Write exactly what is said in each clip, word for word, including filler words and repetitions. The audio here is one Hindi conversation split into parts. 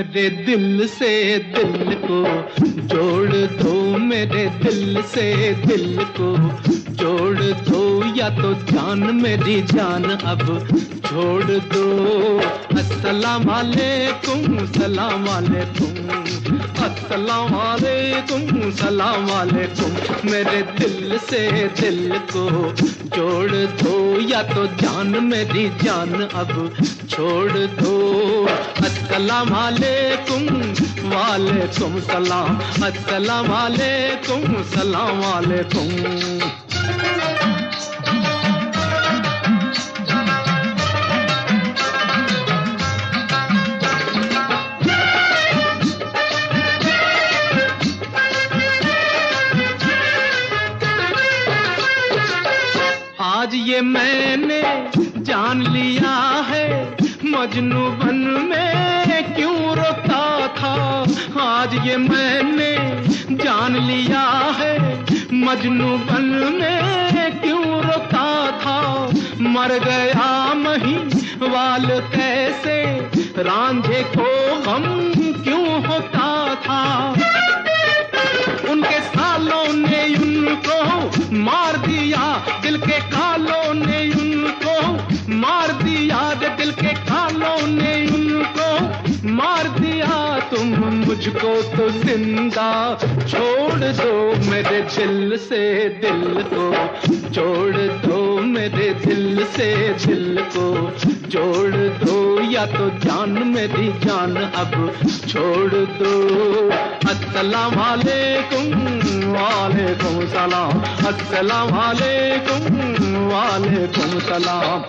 मेरे दिल से दिल को जोड़ दो, मेरे दिल से दिल को जोड़ दो, या तो जान मेरी जान अब छोड़ दो। अस्सलाम वालेकुम, सलाम वालेकुम, अस्सलाम वालेकुम, सलाम वालेकुम। मेरे दिल से दिल को जोड़ दो, या तो जान मेरी जान अब छोड़ दो। अस्सलाम वालेकुम, वालेकुम सलाम, अस्सलाम वालेकुम, सलाम वालेकुम। आज ये मैंने जान लिया है, मजनू बन में क्यों रोता था। आज ये मैंने जान लिया है, मजनू बन में क्यों रोता था। मर गया महिवाल कैसे, रांझे को गम क्यों होता था। उनके सालों ने उनको मार दिया, दिल के खालों ने उनको मार दिया, दिल के खालों ने उनको मार दिया। तुम मुझको तो जिंदा छोड़ दो, मेरे दिल से दिल को जोड़ दो, मेरे दिल से दिल को जोड़ दो, या तो जान मेरी जान अब छोड़ दो। अस्सलाम वालेकुम, वालेकुम सलाम, अस्सलाम वालेकुम, वालेकुम सलाम।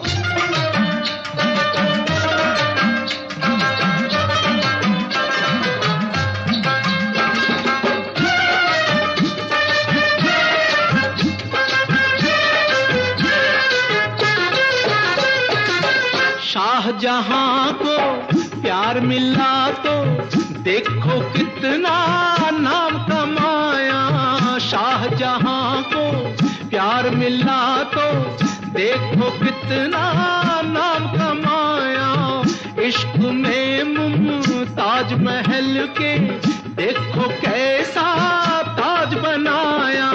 शाहजहां को प्यार मिला तो देखो कितना नाम कमाया। शाहजहां को प्यार मिला तो देखो कितना नाम कमाया। इश्क में मुमताज महल के देखो कैसा ताज बनाया।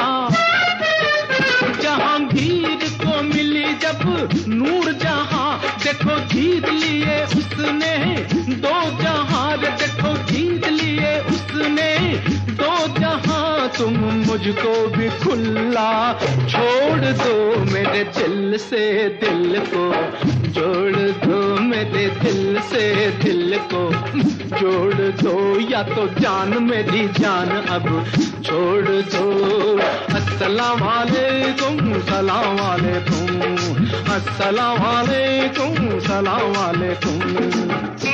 जहांगीर को मिली जब नूर जहां, देखो जीत लिए उसने दो जहां, देखो जीत लिए उसने दो जहां। तुम मुझको भी खुला छोड़ दो, मेरे दिल से दिल को जोड़ दो, मेरे दिल से दिल को जोड़ दो, या तो जान मेरी जान अब छोड़ दो। अस्सलाम वालेकुम, सलाम वालेकुम, अस्सलाम वालेकुम, सलाम वालेकुम।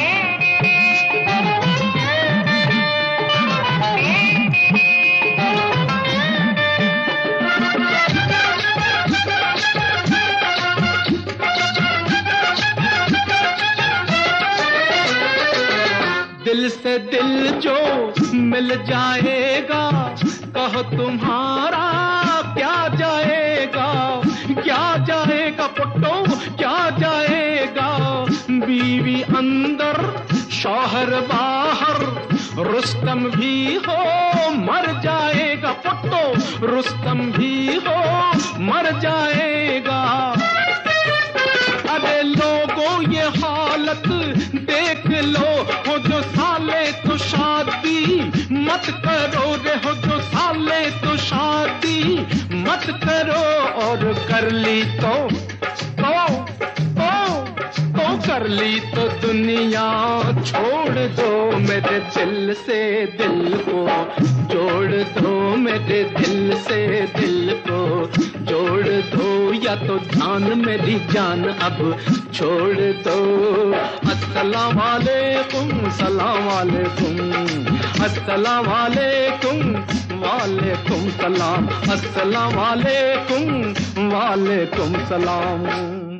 दिल से दिल जो मिल जाएगा, कहो तुम्हारा क्या जाएगा। क्या जाएगा पुट्टो, क्या जाएगा। बीवी अंदर शौहर बाहर, रुस्तम भी हो मर जाएगा। पुट्टो रुस्तम भी हो मर जाएगा। अरे लोगों ये हालत देख लो, हो जो साले तो शादी मत करो रे, हो जो साले तो शादी मत करो। और कर ली तो तो तो तो कर ली तो दुनिया छोड़ दो, मेरे दिल से दिल को जोड़ दो, मेरे दिल से दिल को जोड़ दो, या तो जान मेरी जान अब छोड़ दो। अस्सलाम वालेकुम, सलाम वालेकुम, अस्सलाम वालेकुम, वालेकुम सलाम, अस्सलाम वालेकुम, वालेकुम सलाम।